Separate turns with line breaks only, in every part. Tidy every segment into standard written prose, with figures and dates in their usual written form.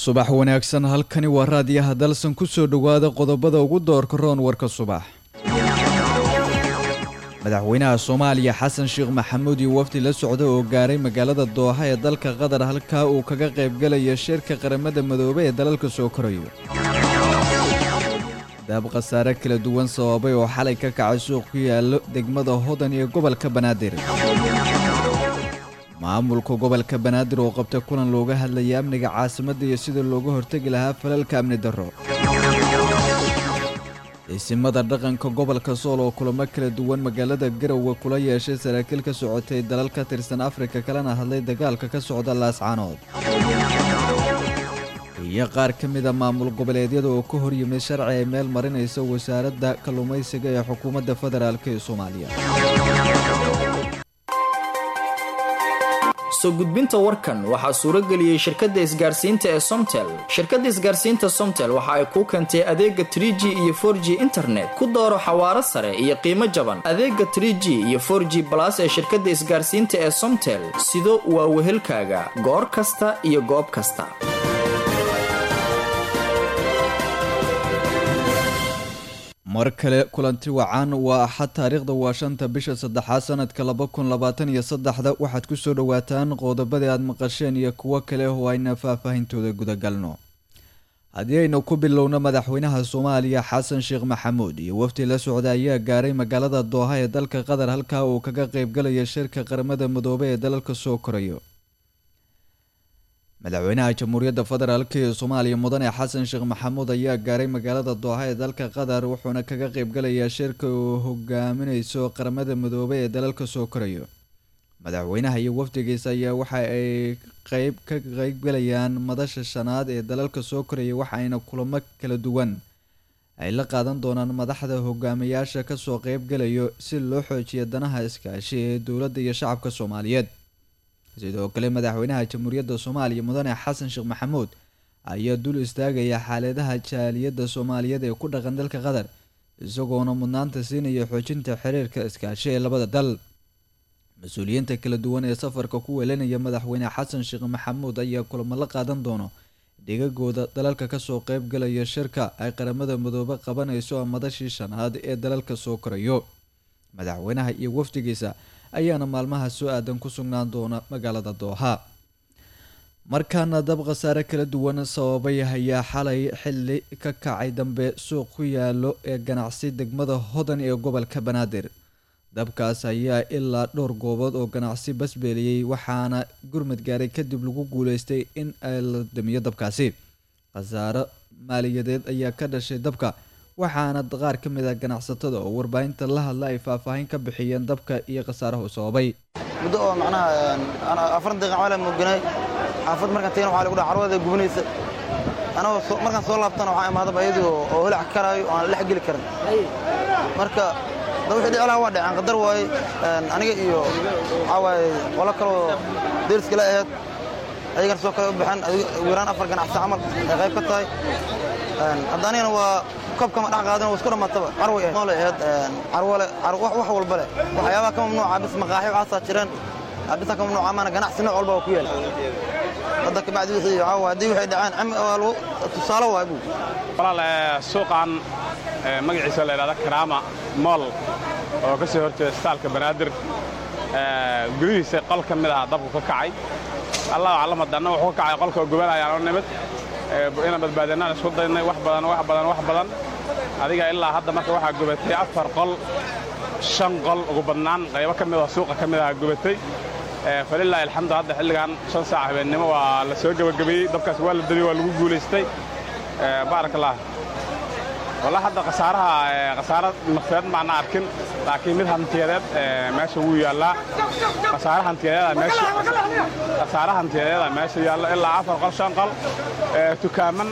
subax wanaagsan halkani waa raadiyaha dalsan ku soo dhawaada qodobada ugu doorka roon warka subax madaxweynaha Soomaaliya Xasan Sheekh Maxamuud iyo wafdi la socda oo gaaray magaalada Dooha ee dalka Qatar halka uu kaga qayb galay shirka qaramada midoobay ee dalalka soo korayo dab qasaare kala duwan sababay oo xalay ka kacay suuq ku yaalo degmada Hodan ee gobolka Banaadir maamulka gobolka Banaadir oo qabtay kulan looga hadlayay amniga caasimadda iyo sida looga hortagi lahaa falalka amni darro isimada dhaqanka gobolka Sool oo kulamo kala duwan magaalada Garowe kula yeeshay saraakiil ka socotay dalalka tirsan Afrika kalena hadlay dagaalka ka socda Laascaanood iyo qaar ka mid ah maamul goboleedyada oo ka hor yimid sharci ay meel marinaysa wasaaradda kalluumaysiga ee xukuumadda federaalka ee Soomaaliya
soo gudbinta warkan waxa suuro galiyay shirkadda isgaarsiinta ee Somtel. Shirkadda isgaarsiinta Somtel waxa ay ku keentay adeega 3G iyo 4G internet ku dooro xawaaro sare iyo qiimo jaban. Adeega 3G iyo 4G Plus ee shirkadda isgaarsiinta ee Somtel sido waa wehelkaaga goor kasta iyo goob kasta.
markale kulanti wacan waa axad taariikhda waa 5 bisha 3 sanadka 2023 waxaad ku soo dhawaataan qodobada aad maqasheen iyo kuwa kale oo ayna faahfaahintooda guda galno hadii aynu ku bilowno madaxweynaha Soomaaliya Xasan Sheekh Maxamuud iyo wafdi la socda ayaa gaaray magaalada Dooha ee dalka Qatar halka uu kaga qayb galay shirka qaramada midoobay ee dalalka soo korayo madaxweynaha Jamhuuriyadda Federaalka ee Soomaaliya Mudane Xasan Sheekh Maxamuud ayaa gaaray magaalada Dooha ee dalka Qatar wuxuuna kaga qayb galay shirka uu hogaaminayso qaramada midoobay ee dalalka soo korayo madaxweynaha iyo wafdigiisa ayaa waxa ay ka qayb galayaan madasha shanaad ee dalalka soo koraya waxayna kulamo kala duwan ay la qaadan doonaan madaxda hogaamiyaasha ka soo qayb galayo si loo xoojiyo danaha iskaashi ee dawladda iyo shacabka Soomaaliyeed sidoo kale madaxweynaha Jamhuuriyadda Soomaaliya Mudane Xasan Sheekh Maxamuud ayaa dul istaagaya xaaladaha jaaliyadda Soomaaliyeed ee ku dhaqan dalka Qatar isagoona mudnaanta siinaya xoojinta xiriirka iskaashi ee labada dal mas'uuliyiinta kala duwan ee safarka ku weelanaya madaxweyne Xasan Sheekh Maxamuud ayaa kulamo la qaadan doono dhigagooda dalalka ka soo qayb galaya shirka ay qaramada midoobay qabanayso madashii shanaad ee dalalka soo korayo madaxweynaha iyo wafdigiisa ayaana maalmaha soo aadan ku sugnaan doona magaalada Dooha markaana dab qasaare kala duwan sababay ayaa xalay xilli ka kacay dambe suuq ku yaalo ee ganacsi degmada Hodan ee gobolka Banaadir dabkaas ayaa ilaa dhowr goobood oo ganacsi basbeeliyay waxaana gurmad gaaray kadib lagu guuleystay in ay la damiyo dabkaasi qasaare maaliyadeed ayaa ka dhashay dabka waxaana qaar ka mid ah ganacsatada oo warbaahinta la hadla ay faahfaahin ka bixiyeen dabka iyo qasaaraha sababay
muddo oo macnaha ana 4 daqiiqo wala muganay xaafad markaan teen waxa lagu dhac carwada gubnaysa ana markaan soo laabtana waxa imaada bayadii oo holac karaayo aan la xigili karin marka wixii dhacay waa dhacaan qadar way aniga iyo away wala kale deerska la ahayd ayaga soo kala baxan wiiraan 4 ganacsi amal ay qayb ka tahay haddana waa kabka ma dhaqaadan oo isku dhamaataba carwo ah ma leeyahay carwo wax walba leh waxyaabaha ka mamnuuca bis maqaaxi waxa jiraan abisa ka mamnuuca maana ganacsi nooc walba ku yeelay hadda ka bacdi wixii caawadi waxay dhacaan tusaale waa buu
walaal suuqan magaciisa la yiraahdo Karaama Mall oo ka soo horjeeda staalka Banaadir gurigiisa qol ka mid ah dabku ka kacay Allah calaamadan wuxuu ka kacay qolka gubanayaan oo nimid ina badbaadinaan isku daynay wax badan adiga ilaa hadda marka waxa gubatay 4 qol 5 qol ugu badnaan qaybo ka mid ah suuqa ka mid ah gubatay falillahi alhamdu hadda xilligan 5 saac habeenimo waa la soo gabagabay dabkaas waa la dadiyay waa lagu guuleystay barakallah والله هذا قصارة مقصد معنا أركن لكن من هنتيارات ماشي ويالا قصارة هنتيارات ماشي قصارة هنتيارات ماشي يلا إلا 10 قل 5 قل تكامن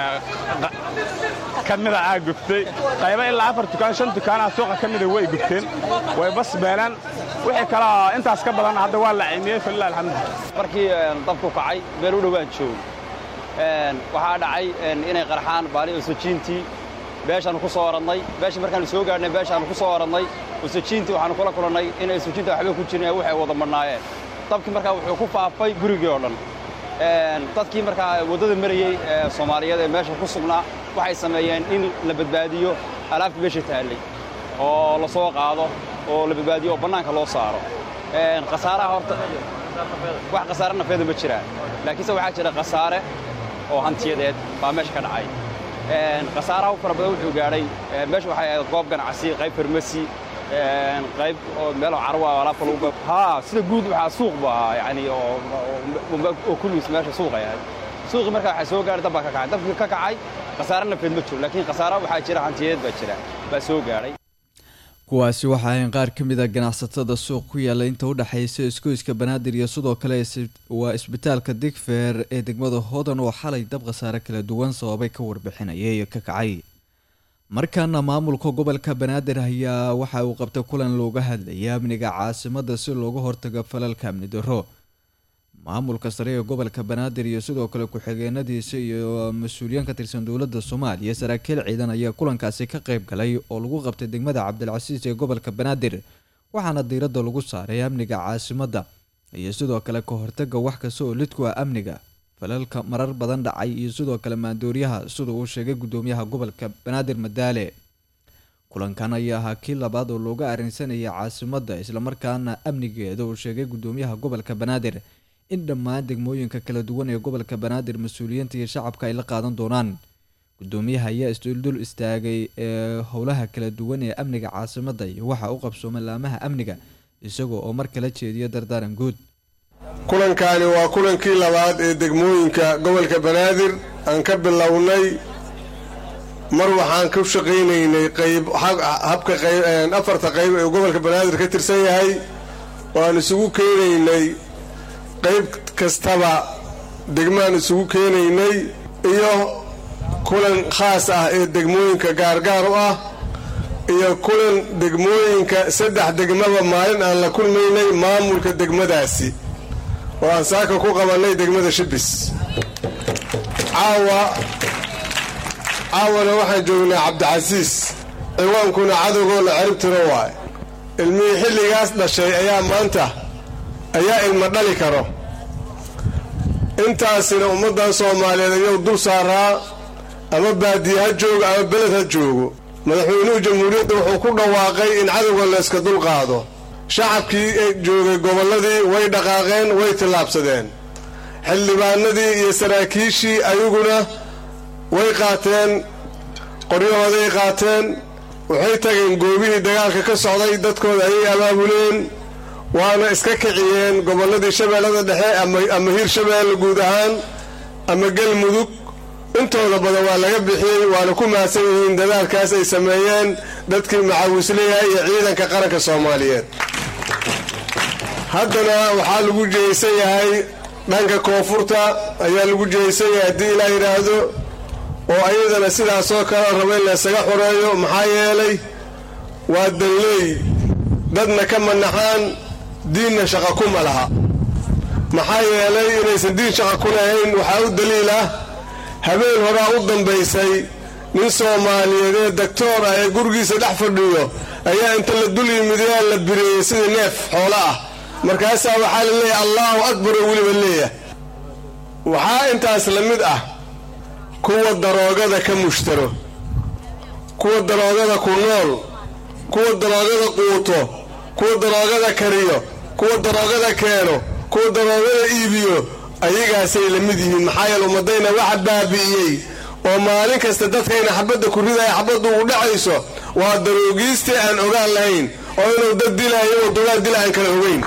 كمل عاقبتي طيب إلا 10 تكان 5 تكان السوق كمل وين جبتين وبس بينان وحي كلا أنت أسكبر أنا هذا ولا عيني في الله الحمد
markii dabku kacay beeru dhawaan joog waxa dhacay inay qarxaan baali oo soojintii beeshan ku soo oranay beesha markaan soo gaarnay beeshan ku soo oranay oo soojintii waxaan kula kulanay inay soojinta waxba ku jireen waxay wada marnaayeen dabkii markaa wuxuu ku faafay gurigii oo dhan dadkii markaa waddada marayey Soomaaliyeed ee meesha ku sugnaa waxay sameeyeen in la badbaadiyo alaabta meesha taallay oo la soo qaado oo la badbaadiyo oo bannaanka loo saaro khasaaraha horta wax khasaare nafeed ma jiraan laakiinse waxaa jira khasaare oo hantiyadeed baa meesha ka dhacay khasaaraha fara badan wuxuu gaadhay meesha waxay ahayd goob ganacsi qayb farmasi qayb oo meel carwo ah alaabta lagu sida guud waxaa suuq baa yani oo kulliis meesha suuq ay ahayd suuqii markaa waxaa soo gaadhay dab baa ka kacay dabkii ka kacay khasaare nafeed ma jiro laakiin khasaare waxaa jira hantiyadeed baa soo gaadhay
kuwaasi waxa ay qaar ka mid ah ganacsatada suuq ku yaala inta u dhaxaysa isgoyska Banaadir iyo sidoo kale waa isbitaalka Digfaar ee degmada Hodan oo xalay dab khasaare kala duwan sababay ka warbixinayay ka kacay markaana maamulka gobolka Banaadir ayaa waxa uu qabtay kulan looga hadlayay amniga caasimadda si looga hortago falalka amni darro maamulka sare ee gobolka Banaadir iyo sidoo kale ku-xigeenadiisa iyo mas'uuliyiin ka tirsan dowladda Soomaaliya saraakiil ciidan ayaa kulankaasi ka qayb galay oo lagu qabtay degmada Cabdilcasiis ee gobolka Banaadir waxaana diiradda lagu saaray amniga caasimadda iyo sidoo kale ka hortagga wax kasta oo lidku ah amniga falalka marar badan dhacay iyo sidoo kale maandooriyaha sida uu sheegay gudoomiyaha gobolka Banaadir Madaale kulankan ayaa ahaa kii labaad oo looga arrinsanayay caasimadda isla markaana amnigeeda uu sheegay gudoomiyaha gobolka Banaadir in dhammaan degmooyinka kala duwan ee gobolka Banaadir mas'uuliyiinta iyo shacabka ay la qaadan doonaan gudoomiyaha ayaa isdul istaagay howlaha kala duwan ee amniga caasimadda iyo waxa uu qabsoomay laamaha amniga isagoo oo mar kala jeediyo dardaaran guud
kulankani waa kulankii labaad ee degmooyinka gobolka Banaadir aan ka bilownay mar waxaan ka shaqeynaynay habka afarta qayb ee gobolka Banaadir ka tirsan yahay waan isugu keenaynay qayb kastaba degmaan isugu keenaynay iyo kulan khaas ah ee degmooyinka gaargaar u ah iyo kulan degmooyinka saddex degmaba maalin aan la kulmaynay maamulka degmadaasi oo aan saaka ku qabanay degmada Shibis caawana waxaan joognaa Cabdilcasiis ciwaankuna cadowgoo la cirib tiro waay ilmihii xilligaas dhashay ayaa maanta ayaa ilma dhali karo intaasina ummaddan Soomaaliyeed ayuu dul saaraa ama baadiye ha joogo ama beled ha joogo madaxweynuhu jamhuuriyadda wuxuu ku dhawaaqay in cadowga la iska dul qaado shacabkii ee joogay gobolladii way dhaqaaqeen way tillaabsadeen xildhibaanadii iyo saraakiishii ayaguna way qaateen qoryahooday qaateen waxay tageen goobihii dagaalka ka socday dadkooda ayay abaabuleen waana iska kiciyeen gobolladii Shabeellada Dhexe ama Hirshabeelle guud ahaan ama Galmudug intooda badan waa laga bixiyay waana ku mahadsan yihiin dadaalkaas ay sameeyeen dadkii macaawisleeyahay iyo ciidanka qaranka Soomaaliyeed haddana waxaa lagu jeeysan yahay dhanka koonfurta ayaa lagu jeeysan yahay haddii ilaa yidhaahdo oo ayadana sidaasoo kale raba in la isaga xoreeyo maxaa yeelay waa danleey dadna ka manaxaan diinna shaqa kuma laha maxaa yeelay inaysan diin shaqa ku lahayn waxaa u daliil ah habeen horaa u dambaysay nin Soomaaliyeed ee doctor ah ee gurigiisa dhex fadhiyo ayaa inta la dul yimid la bireeyay sida neef xoolo ah markaasaa waxaa la leeyahay Allahu akbar weliba leeyahay waxaa intaas la mid ah kuwa daroogada ka mushtaro kuwa daroogada ku nool kuwa daroogada quuto kuwa daroogada kariyo kuwa daroogada keeno kuwa daroogada iibiyo ayagaasay la mid yihiin maxaa yeelay ummadayna waxa baabi'iyey oo maalin kasta dadkayna xabadda ku ridaya xabaddu u dhacayso waa daroogiiste aan ogaan lahayn oo inuu dad dilaayo oo dagaal dilaan kala ogeyn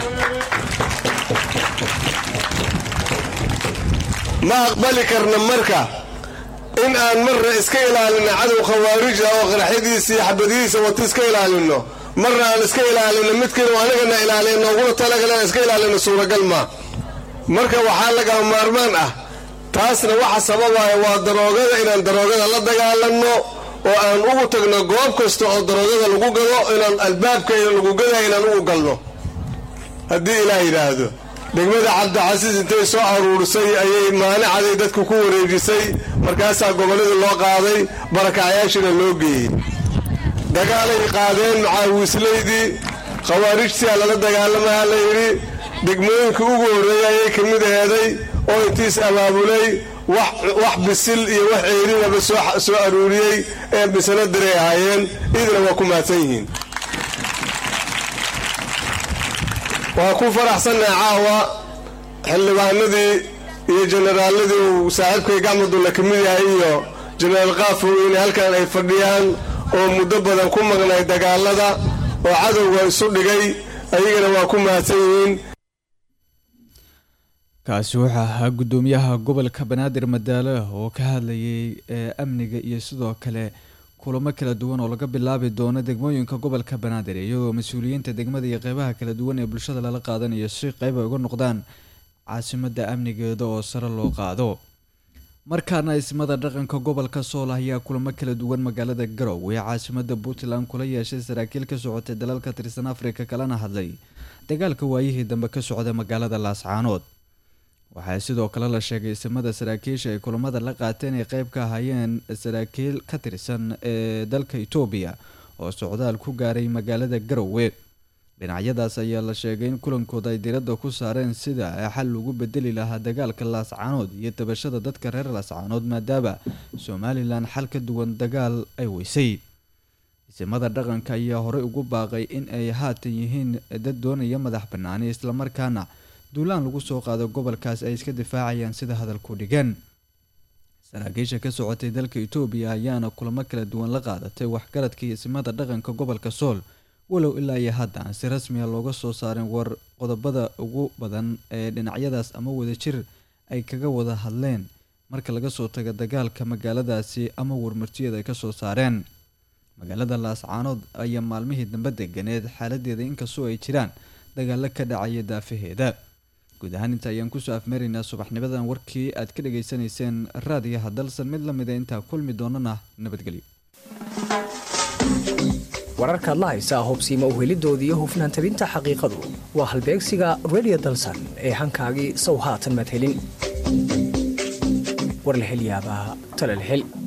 ma aqbali karna marka in aan marna iska ilaalino cadow khawaarija oo qaraxyadiisa iyo xabadihiisa wata iska ilaalino marna aan iska ilaalino midkiina anigana ilaalino uguna talagalan iska ilaalino suuragal ma marka waxaa laga maarmaan ah taasna waxa sababaya waa daroogada inaan daroogada la dagaalano oo aan ugu tagno goob kasta oo daroogada lagu gado inaan albaabka lagu gaday inaan ugu galno haddii ilaah yiraahdo degmada Cabdilcasiis intay soo aruursay ayay maanacaday dadku ku wareejisay markaasaa gobolada loo qaaday barakacayaashina loo geeyay dagaalay qaadeen macaawisleydii khawaarijtii lala dagaalamaha la yiri degmooyinka ugu horeeyay ayay kamid aheeday oo intiis abaabulay wax bisil iyo wax ceerinaba soo aruuriyey ee bisana diray ahaayeen idina waa ku mahadsan yihiin waa ku faraxsannahay caawa xildhibaanadii iyo generaaladii uu saaxiibkay gacmadulla ka mid yahay iyo jenaraal qaafow inay halkan ay fadhiyaan oo muddo badan ku maqnay dagaalada oo cadowga isu dhigay ayagana waa ku mahadsan yihiin
kaasi wuxuu ahaa gudoomiyaha gobolka banaadir madaale oo ka hadlayay amniga iyo sidoo kale kulamo kala duwan oo laga bilaabi doono degmooyinka gobolka banaadir iyadoo mas-uuliyiinta degmada iyo qeybaha kala duwan ee bulshada lala qaadanayo si qeyb ay uga noqdaan caasimada amnigeeda oo sare loo qaado markaana ismada dhaqanka gobolka sool ayaa kulamo kala duwan magaalada garowe ee caasimada puntland kula yeeshay saraakiil ka socotay dalalka tirsan afrika kalena hadlay dagaalka waayihii dambe ka socda magaalada laascaanood waxaa sidoo kale la sheegay ismada saraakiisha ay kulamada la qaateen ay qeyb ka ahaayeen saraakiil ka tirsan ee dalka Itoobiya oo socdaal ku gaaray magaalada Garowe dhinacyadaas ayaa la sheegay in kulankooda ay diiradda ku saareen sida xal ugu bedeli lahaa dagaalka Laascaanood iyo tabashada dadka reer Laascaanood maadaama Somaliland xal ka duwan dagaal ay weysay ismada dhaqanka ayaa horey ugu baaqay in ay haatan yihiin dad doonaya madax banaani isla markaana duulaan lagu soo qaado gobolkaas ay iska difaacayaan sida hadalku dhigan saraakiisha ka socotay dalka Itoobiya ayaana kulamo kala duwan la qaadatay waxgaradkii ismada dhaqanka gobolka Sool walow ilaa iyo hadda si rasmi ah looga soo saarin war qodobada ugu badan ee dhinacyadaas ama wadajir ay kaga wada hadleen marka laga soo tago dagaalka magaaladaasi ama warmartiyada ay ka soo saareen magaalada Laascaanood ayaa maalmihii dambe deganeed xaaladeeda inkastoo ay jiraan dagaalo ka dhacaya daafaheeda guud ahaan inta ayaan kusoo afmeeraynaa subaxnimadan warkii aad ka dhageysanayseen raadiyaha dalsan mid lamid ah intaa kulmi doonana nabadgelyo
wararkaad la haysaa hubsiima uhelidoodii iyo hufnaan tabinta xaqiiqadu waa halbeegsiga radio dalsan ee hankaagii sow haatan maad helin war la hel yaabaa tala la hel